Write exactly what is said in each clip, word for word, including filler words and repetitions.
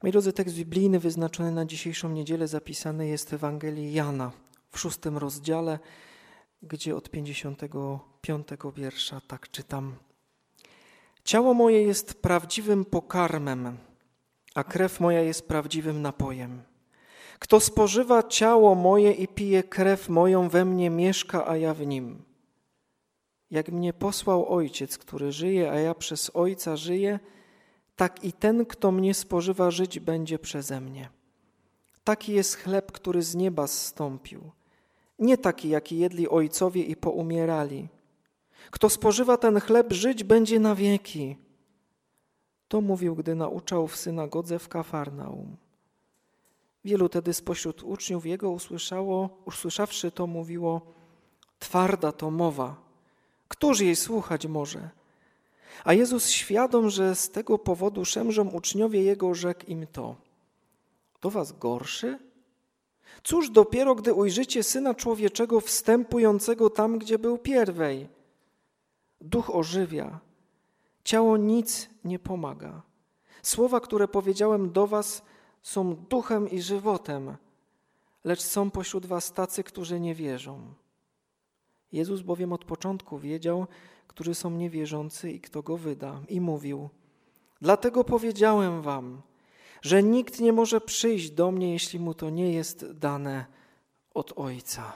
Moi drodzy, tekst biblijny wyznaczony na dzisiejszą niedzielę zapisany jest w Ewangelii Jana w szóstym rozdziale, gdzie od pięćdziesiątego piątego wiersza tak czytam. Ciało moje jest prawdziwym pokarmem, a krew moja jest prawdziwym napojem. Kto spożywa ciało moje i pije krew moją, we mnie mieszka, a ja w nim. Jak mnie posłał Ojciec, który żyje, a ja przez Ojca żyję, tak i ten, kto mnie spożywa, żyć będzie przeze mnie. Taki jest chleb, który z nieba zstąpił. Nie taki, jaki jedli ojcowie i poumierali. Kto spożywa ten chleb, żyć będzie na wieki. To mówił, gdy nauczał w synagodze w Kafarnaum. Wielu tedy spośród uczniów jego usłyszało, usłyszawszy to, mówiło: twarda to mowa, któż jej słuchać może? A Jezus, świadom, że z tego powodu szemrzą uczniowie Jego, rzekł im to: to was gorszy? Cóż dopiero, gdy ujrzycie Syna Człowieczego wstępującego tam, gdzie był pierwej? Duch ożywia, ciało nic nie pomaga. Słowa, które powiedziałem do was, są duchem i żywotem, lecz są pośród was tacy, którzy nie wierzą. Jezus bowiem od początku wiedział, którzy są niewierzący i kto go wyda. I mówił: dlatego powiedziałem wam, że nikt nie może przyjść do mnie, jeśli mu to nie jest dane od Ojca.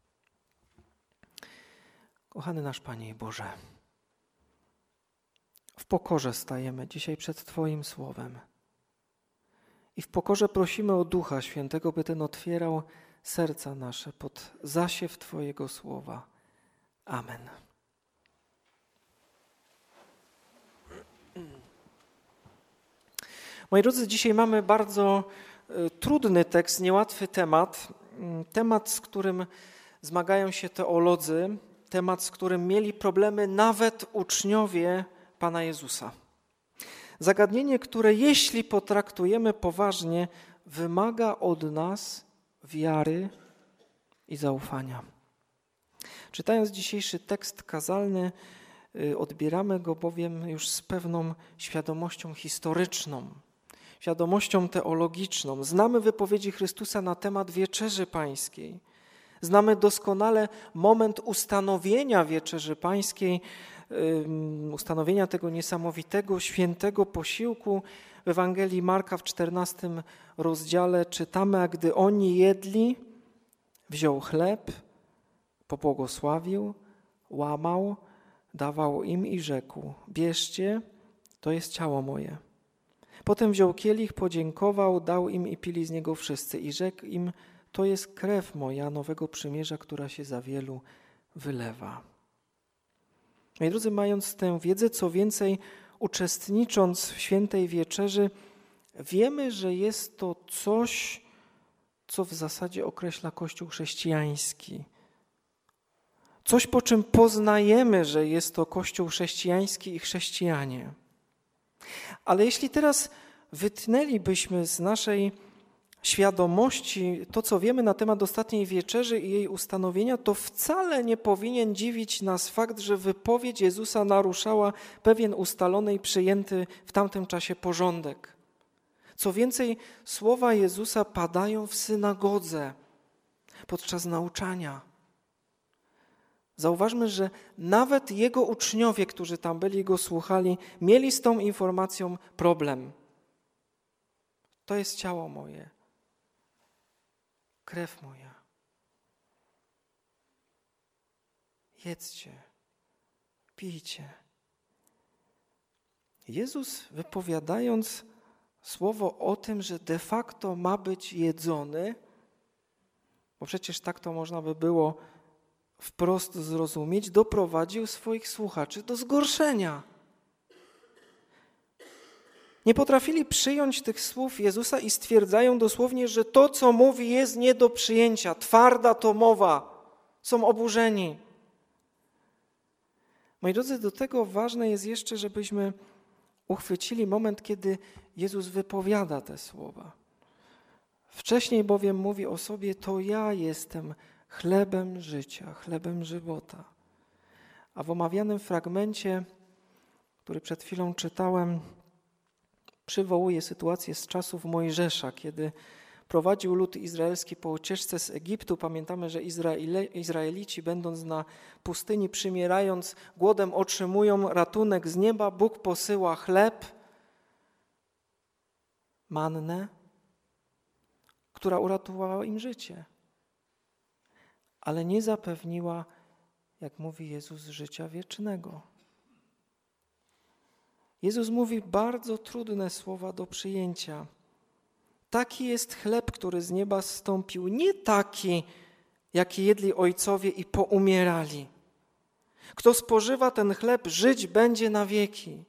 Kochany nasz Panie i Boże, w pokorze stajemy dzisiaj przed Twoim Słowem. I w pokorze prosimy o Ducha Świętego, by ten otwierał serca nasze pod zasiew Twojego Słowa. Amen. Moi drodzy, dzisiaj mamy bardzo trudny tekst, niełatwy temat. Temat, z którym zmagają się teolodzy, temat, z którym mieli problemy nawet uczniowie Pana Jezusa. Zagadnienie, które jeśli potraktujemy poważnie, wymaga od nas wiary i zaufania. Czytając dzisiejszy tekst kazalny, odbieramy go bowiem już z pewną świadomością historyczną, świadomością teologiczną. Znamy wypowiedzi Chrystusa na temat Wieczerzy Pańskiej. Znamy doskonale moment ustanowienia Wieczerzy Pańskiej, ustanowienia tego niesamowitego, świętego posiłku. W Ewangelii Marka w czternastym rozdziale czytamy, a gdy oni jedli, wziął chleb, pobłogosławił, łamał, dawał im i rzekł: bierzcie, to jest ciało moje. Potem wziął kielich, podziękował, dał im i pili z niego wszyscy i rzekł im: to jest krew moja nowego przymierza, która się za wielu wylewa. Moi drodzy, mając tę wiedzę, co więcej, uczestnicząc w świętej wieczerzy, wiemy, że jest to coś, co w zasadzie określa Kościół chrześcijański. Coś, po czym poznajemy, że jest to Kościół chrześcijański i chrześcijanie. Ale jeśli teraz wytnęlibyśmy z naszej świadomości to, co wiemy na temat ostatniej wieczerzy i jej ustanowienia, to wcale nie powinien dziwić nas fakt, że wypowiedź Jezusa naruszała pewien ustalony i przyjęty w tamtym czasie porządek. Co więcej, słowa Jezusa padają w synagodze podczas nauczania. Zauważmy, że nawet Jego uczniowie, którzy tam byli i Go słuchali, mieli z tą informacją problem. To jest ciało moje, krew moja. Jedzcie, pijcie. Jezus, wypowiadając słowo o tym, że de facto ma być jedzony, bo przecież tak to można by było wprost zrozumieć, doprowadził swoich słuchaczy do zgorszenia. Nie potrafili przyjąć tych słów Jezusa i stwierdzają dosłownie, że to, co mówi, jest nie do przyjęcia. Twarda to mowa. Są oburzeni. Moi drodzy, do tego ważne jest jeszcze, żebyśmy uchwycili moment, kiedy Jezus wypowiada te słowa. Wcześniej bowiem mówi o sobie: to ja jestem chlebem życia, chlebem żywota. A w omawianym fragmencie, który przed chwilą czytałem, Przywołuje sytuację z czasów Mojżesza, kiedy prowadził lud izraelski po ucieczce z Egiptu. Pamiętamy, że Izraele, Izraelici, będąc na pustyni, przymierając, głodem otrzymują ratunek z nieba. Bóg posyła chleb, mannę, która uratowała im życie, ale nie zapewniła, jak mówi Jezus, życia wiecznego. Jezus mówi bardzo trudne słowa do przyjęcia. Taki jest chleb, który z nieba zstąpił, nie taki, jaki jedli ojcowie i poumierali. Kto spożywa ten chleb, żyć będzie na wieki.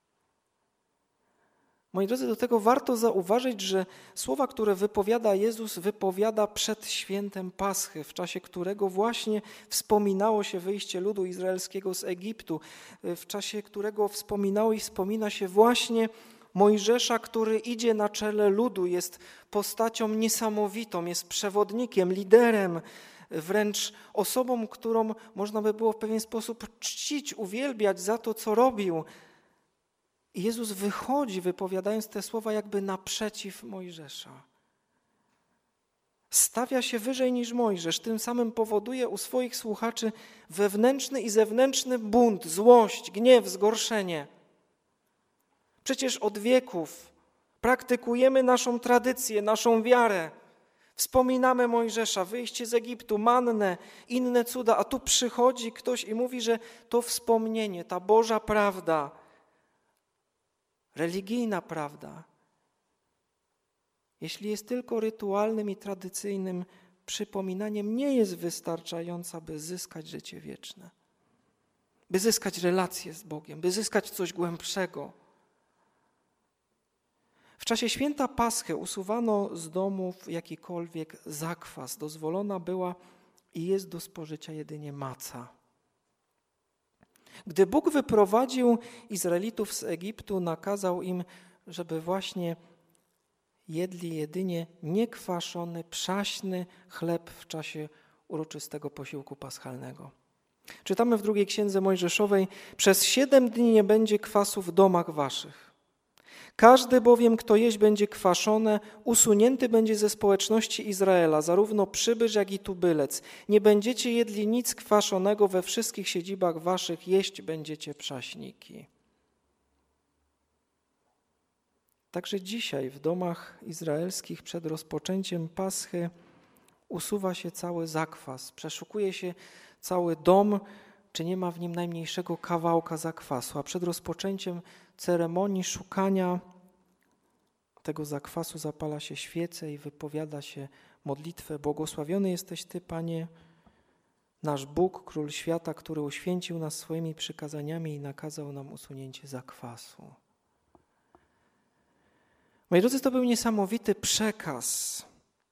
Moi drodzy, do tego warto zauważyć, że słowa, które wypowiada Jezus, wypowiada przed świętem Paschy, w czasie którego właśnie wspominało się wyjście ludu izraelskiego z Egiptu, w czasie którego wspominało i wspomina się właśnie Mojżesza, który idzie na czele ludu, jest postacią niesamowitą, jest przewodnikiem, liderem, wręcz osobą, którą można by było w pewien sposób czcić, uwielbiać za to, co robił. I Jezus wychodzi, wypowiadając te słowa, jakby naprzeciw Mojżesza. Stawia się wyżej niż Mojżesz, tym samym powoduje u swoich słuchaczy wewnętrzny i zewnętrzny bunt, złość, gniew, zgorszenie. Przecież od wieków praktykujemy naszą tradycję, naszą wiarę. Wspominamy Mojżesza, wyjście z Egiptu, mannę, inne cuda, a tu przychodzi ktoś i mówi, że to wspomnienie, ta Boża prawda, religijna prawda, jeśli jest tylko rytualnym i tradycyjnym przypominaniem, nie jest wystarczająca, by zyskać życie wieczne, by zyskać relację z Bogiem, by zyskać coś głębszego. W czasie święta Paschy usuwano z domów jakikolwiek zakwas. Dozwolona była i jest do spożycia jedynie maca. Gdy Bóg wyprowadził Izraelitów z Egiptu, nakazał im, żeby właśnie jedli jedynie niekwaszony, przaśny chleb w czasie uroczystego posiłku paschalnego. Czytamy w drugiej księdze Mojżeszowej: przez siedem dni nie będzie kwasu w domach waszych. Każdy bowiem, kto jeść będzie kwaszone, usunięty będzie ze społeczności Izraela, zarówno przybysz, jak i tubylec. Nie będziecie jedli nic kwaszonego, we wszystkich siedzibach waszych jeść będziecie przaśniki. Także dzisiaj w domach izraelskich przed rozpoczęciem Paschy usuwa się cały zakwas, przeszukuje się cały dom, czy nie ma w nim najmniejszego kawałka zakwasu, a przed rozpoczęciem ceremonii szukania tego zakwasu zapala się świece i wypowiada się modlitwę: błogosławiony jesteś Ty, Panie, nasz Bóg, Król świata, który uświęcił nas swoimi przykazaniami i nakazał nam usunięcie zakwasu. Moi drodzy, to był niesamowity przekaz.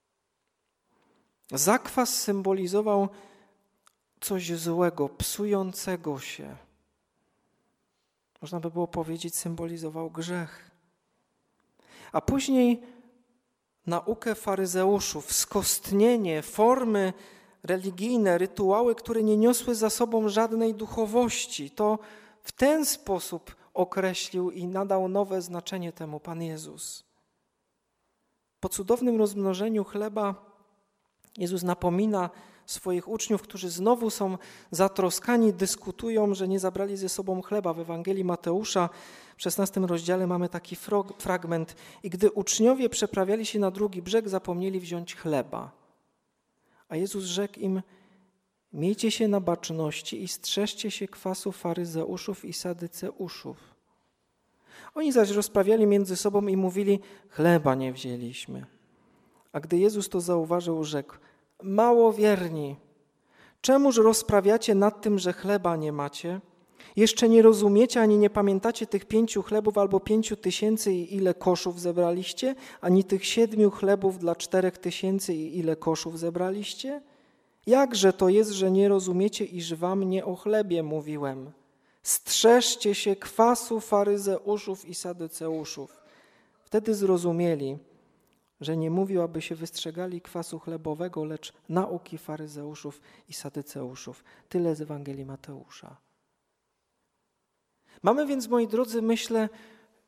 Zakwas symbolizował coś złego, psującego się. Można by było powiedzieć, symbolizował grzech. A później naukę faryzeuszów, skostnienie, formy religijne, rytuały, które nie niosły za sobą żadnej duchowości. To w ten sposób określił i nadał nowe znaczenie temu Pan Jezus. Po cudownym rozmnożeniu chleba Jezus napomina swoich uczniów, którzy znowu są zatroskani, dyskutują, że nie zabrali ze sobą chleba. W Ewangelii Mateusza w szesnastym rozdziale mamy taki fragment: i gdy uczniowie przeprawiali się na drugi brzeg, zapomnieli wziąć chleba. A Jezus rzekł im: miejcie się na baczności i strzeżcie się kwasu faryzeuszów i sadyceuszów. Oni zaś rozprawiali między sobą i mówili: chleba nie wzięliśmy. A gdy Jezus to zauważył, rzekł: małowierni, czemuż rozprawiacie nad tym, że chleba nie macie? Jeszcze nie rozumiecie, ani nie pamiętacie tych pięciu chlebów albo pięciu tysięcy i ile koszów zebraliście? Ani tych siedmiu chlebów dla czterech tysięcy i ile koszów zebraliście? Jakże to jest, że nie rozumiecie, iż wam nie o chlebie mówiłem? Strzeżcie się kwasu faryzeuszów i sadyceuszów. Wtedy zrozumieli, że nie mówił, aby się wystrzegali kwasu chlebowego, lecz nauki faryzeuszów i sadyceuszów. Tyle z Ewangelii Mateusza. Mamy więc, moi drodzy, myślę,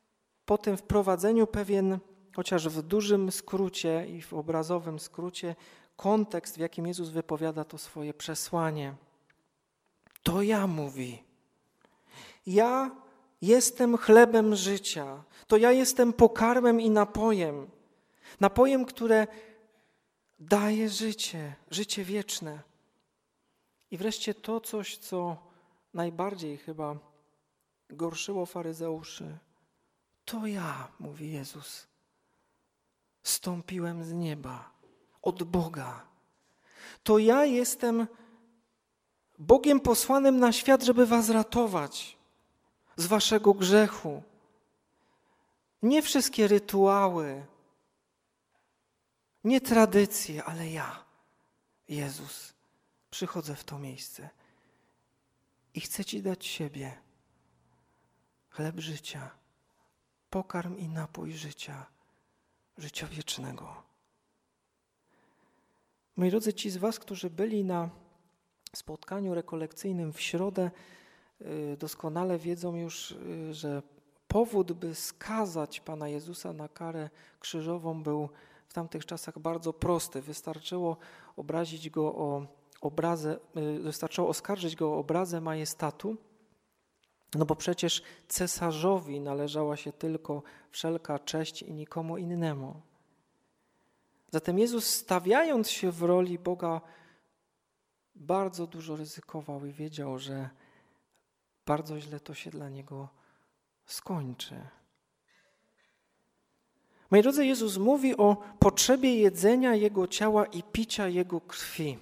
po tym wprowadzeniu pewien, chociaż w dużym skrócie i w obrazowym skrócie, kontekst, w jakim Jezus wypowiada to swoje przesłanie. To ja, mówi. Ja jestem chlebem życia. To ja jestem pokarmem i napojem. Napojem, które daje życie, życie wieczne. I wreszcie to coś, co najbardziej chyba gorszyło faryzeuszy. To ja, mówi Jezus, zstąpiłem z nieba, od Boga. To ja jestem Bogiem posłanym na świat, żeby was ratować z waszego grzechu. Nie wszystkie rytuały, nie tradycje, ale ja, Jezus, przychodzę w to miejsce i chcę ci dać siebie, chleb życia, pokarm i napój życia, życia wiecznego. Moi drodzy, ci z was, którzy byli na spotkaniu rekolekcyjnym w środę, doskonale wiedzą już, że powód, by skazać Pana Jezusa na karę krzyżową, był w tamtych czasach bardzo prosty. Wystarczyło obrazić go o obrazę, wystarczyło oskarżyć go o obrazę majestatu, no bo przecież cesarzowi należała się tylko wszelka cześć i nikomu innemu. Zatem Jezus, stawiając się w roli Boga, bardzo dużo ryzykował i wiedział, że bardzo źle to się dla niego skończy. Moi drodzy, Jezus mówi o potrzebie jedzenia Jego ciała i picia Jego krwi.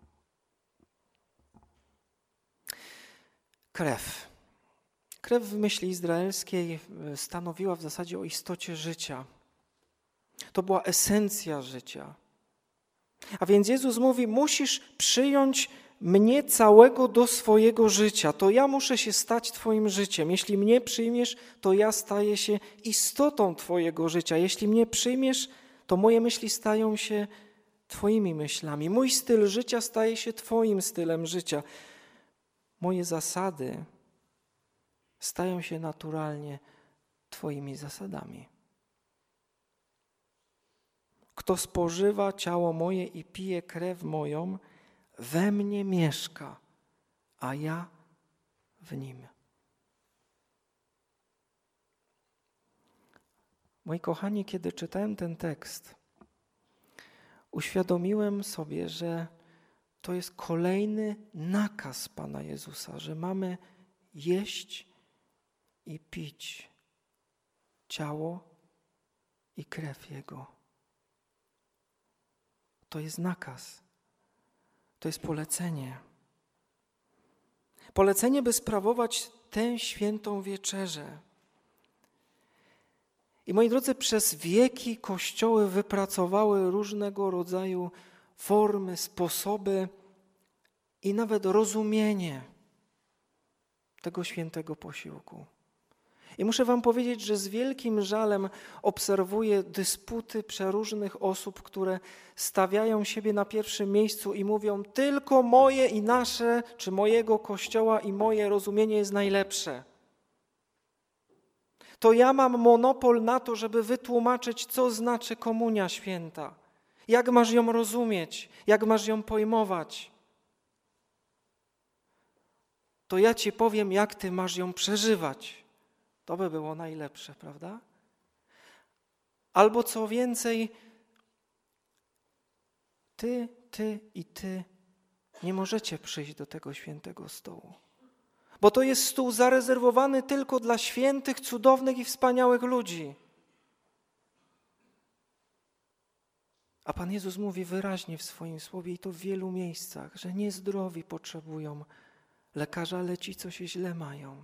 Krew. Krew w myśli izraelskiej stanowiła w zasadzie o istocie życia. To była esencja życia. A więc Jezus mówi, musisz przyjąć mnie całego do swojego życia. To ja muszę się stać twoim życiem. Jeśli mnie przyjmiesz, to ja staję się istotą twojego życia. Jeśli mnie przyjmiesz, to moje myśli stają się twoimi myślami. Mój styl życia staje się twoim stylem życia. Moje zasady stają się naturalnie twoimi zasadami. Kto spożywa ciało moje i pije krew moją, we mnie mieszka, a ja w nim. Moi kochani, kiedy czytałem ten tekst, uświadomiłem sobie, że to jest kolejny nakaz Pana Jezusa, że mamy jeść i pić ciało i krew Jego. To jest nakaz. To jest polecenie. Polecenie, by sprawować tę świętą wieczerzę. I moi drodzy, przez wieki kościoły wypracowały różnego rodzaju formy, sposoby i nawet rozumienie tego świętego posiłku. I muszę wam powiedzieć, że z wielkim żalem obserwuję dysputy przeróżnych osób, które stawiają siebie na pierwszym miejscu i mówią, tylko moje i nasze, czy mojego Kościoła i moje rozumienie jest najlepsze. To ja mam monopol na to, żeby wytłumaczyć, co znaczy Komunia Święta. Jak masz ją rozumieć, jak masz ją pojmować. To ja ci powiem, jak ty masz ją przeżywać. To by było najlepsze, prawda? Albo co więcej, ty, ty i ty nie możecie przyjść do tego świętego stołu. Bo to jest stół zarezerwowany tylko dla świętych, cudownych i wspaniałych ludzi. A Pan Jezus mówi wyraźnie w swoim słowie i to w wielu miejscach, że niezdrowi potrzebują lekarza, ale ci, co się źle mają.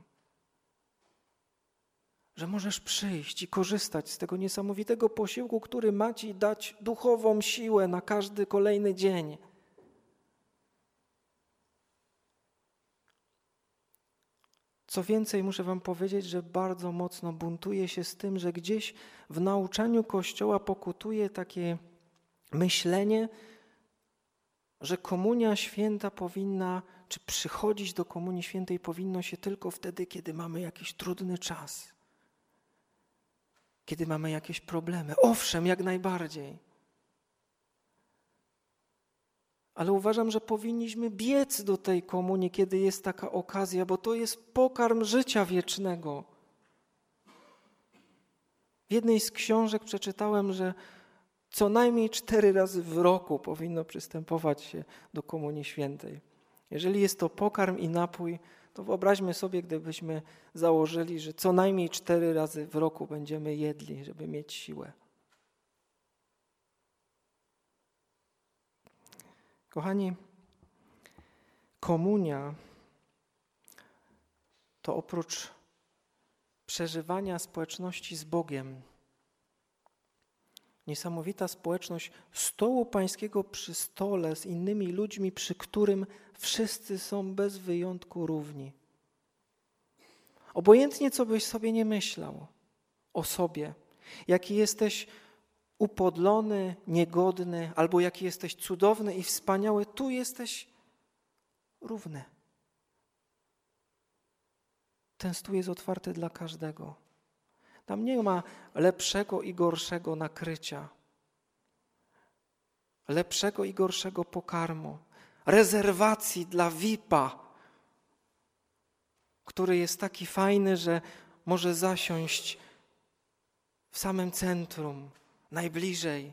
Że możesz przyjść i korzystać z tego niesamowitego posiłku, który ma ci dać duchową siłę na każdy kolejny dzień. Co więcej, muszę wam powiedzieć, że bardzo mocno buntuję się z tym, że gdzieś w nauczaniu Kościoła pokutuje takie myślenie, że Komunia Święta powinna, czy przychodzić do Komunii Świętej powinno się tylko wtedy, kiedy mamy jakiś trudny czas. kiedy mamy jakieś problemy. Owszem, jak najbardziej. Ale uważam, że powinniśmy biec do tej komunii, kiedy jest taka okazja, bo to jest pokarm życia wiecznego. W jednej z książek przeczytałem, że co najmniej cztery razy w roku powinno przystępować się do Komunii Świętej. Jeżeli jest to pokarm i napój, to wyobraźmy sobie, gdybyśmy założyli, że co najmniej cztery razy w roku będziemy jedli, żeby mieć siłę. Kochani, komunia to oprócz przeżywania społeczności z Bogiem, niesamowita społeczność stołu pańskiego przy stole z innymi ludźmi, przy którym wszyscy są bez wyjątku równi. Obojętnie, co byś sobie nie myślał o sobie, jaki jesteś upodlony, niegodny, albo jaki jesteś cudowny i wspaniały, tu jesteś równy. Ten stół jest otwarty dla każdego. Tam nie ma lepszego i gorszego nakrycia, lepszego i gorszego pokarmu, rezerwacji dla V I P-a, który jest taki fajny, że może zasiąść w samym centrum, najbliżej.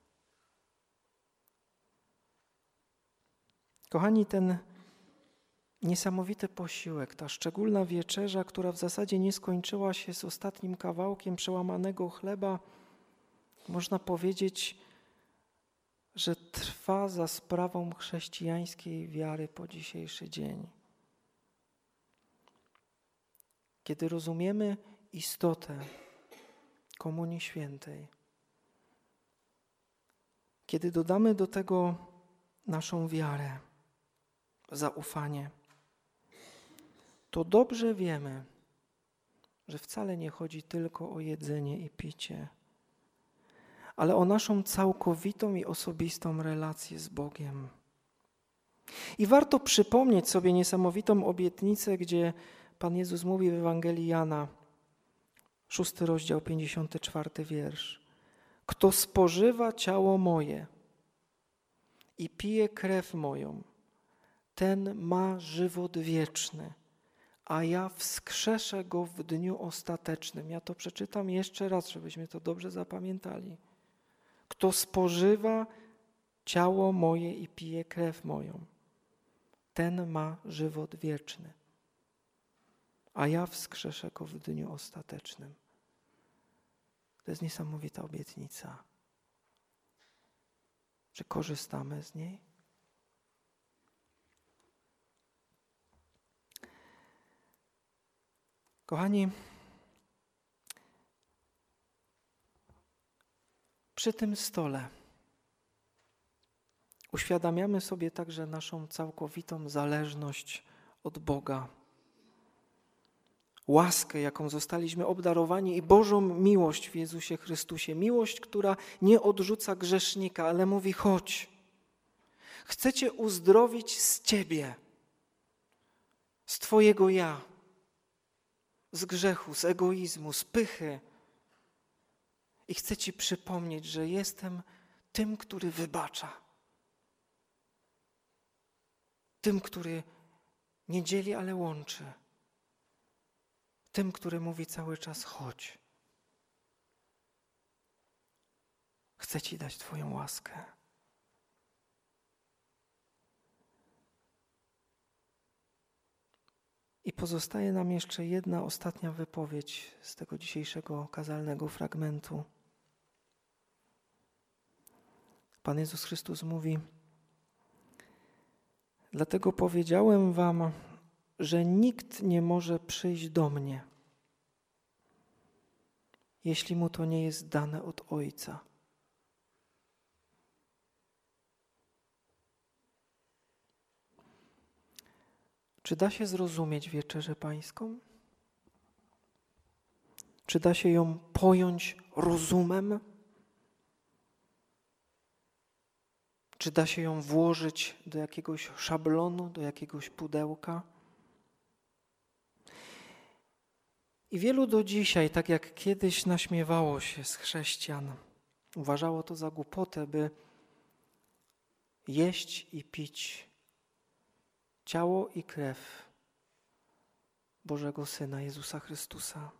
Kochani, ten niesamowity posiłek, ta szczególna wieczerza, która w zasadzie nie skończyła się z ostatnim kawałkiem przełamanego chleba, można powiedzieć, że trwa za sprawą chrześcijańskiej wiary po dzisiejszy dzień. Kiedy rozumiemy istotę Komunii Świętej, kiedy dodamy do tego naszą wiarę, zaufanie, to dobrze wiemy, że wcale nie chodzi tylko o jedzenie i picie, ale o naszą całkowitą i osobistą relację z Bogiem. I warto przypomnieć sobie niesamowitą obietnicę, gdzie Pan Jezus mówi w Ewangelii Jana, szósty rozdział, pięćdziesiąty czwarty wiersz. Kto spożywa ciało moje i pije krew moją, ten ma żywot wieczny, a ja wskrzeszę go w dniu ostatecznym. Ja to przeczytam jeszcze raz, żebyśmy to dobrze zapamiętali. Kto spożywa ciało moje i pije krew moją, ten ma żywot wieczny, a ja wskrzeszę go w dniu ostatecznym. To jest niesamowita obietnica. Czy korzystamy z niej? Kochani, przy tym stole uświadamiamy sobie także naszą całkowitą zależność od Boga. Łaskę, jaką zostaliśmy obdarowani i Bożą miłość w Jezusie Chrystusie. Miłość, która nie odrzuca grzesznika, ale mówi chodź. Chcę Cię uzdrowić z Ciebie, z Twojego ja, z grzechu, z egoizmu, z pychy. I chcę Ci przypomnieć, że jestem tym, który wybacza. Tym, który nie dzieli, ale łączy. Tym, który mówi cały czas chodź. Chcę Ci dać Twoją łaskę. I pozostaje nam jeszcze jedna ostatnia wypowiedź z tego dzisiejszego kazalnego fragmentu. Pan Jezus Chrystus mówi: dlatego powiedziałem wam, że nikt nie może przyjść do mnie, jeśli mu to nie jest dane od Ojca. Czy da się zrozumieć Wieczerzę Pańską? Czy da się ją pojąć rozumem? Czy da się ją włożyć do jakiegoś szablonu, do jakiegoś pudełka? I wielu do dzisiaj, tak jak kiedyś naśmiewało się z chrześcijan, uważało to za głupotę, by jeść i pić ciało i krew Bożego Syna Jezusa Chrystusa.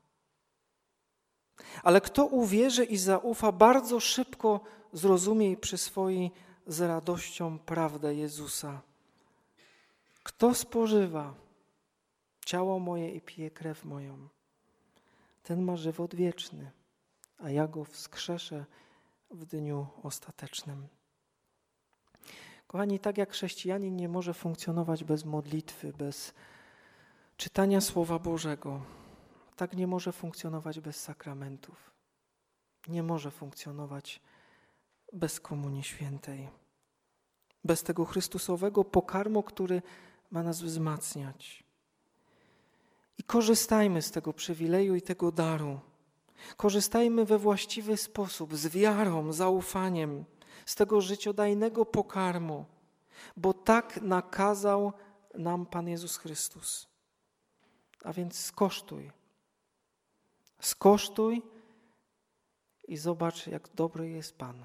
Ale kto uwierzy i zaufa, bardzo szybko zrozumie i przyswoi z radością prawdę Jezusa. Kto spożywa ciało moje i pije krew moją, ten ma żywot wieczny, a ja go wskrzeszę w dniu ostatecznym. Kochani, tak jak chrześcijanin nie może funkcjonować bez modlitwy, bez czytania Słowa Bożego, tak nie może funkcjonować bez sakramentów. Nie może funkcjonować bez Komunii Świętej. Bez tego Chrystusowego pokarmu, który ma nas wzmacniać. I korzystajmy z tego przywileju i tego daru. Korzystajmy we właściwy sposób, z wiarą, zaufaniem, z tego życiodajnego pokarmu, bo tak nakazał nam Pan Jezus Chrystus. A więc skosztuj. Skosztuj i zobacz, jak dobry jest Pan.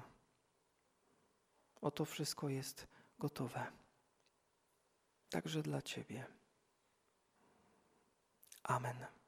Oto wszystko jest gotowe. Także dla Ciebie. Amen.